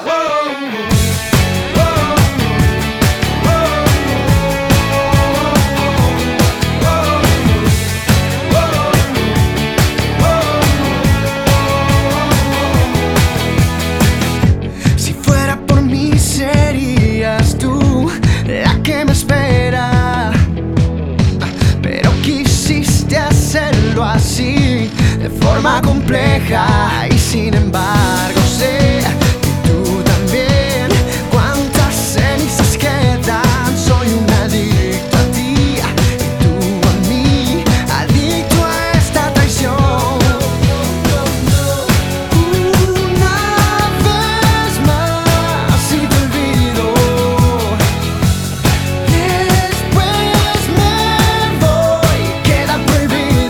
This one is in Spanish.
Si fuera por mí serías tú la que me espera, pero quisiste hacerlo así, de forma compleja, y sin embargo sé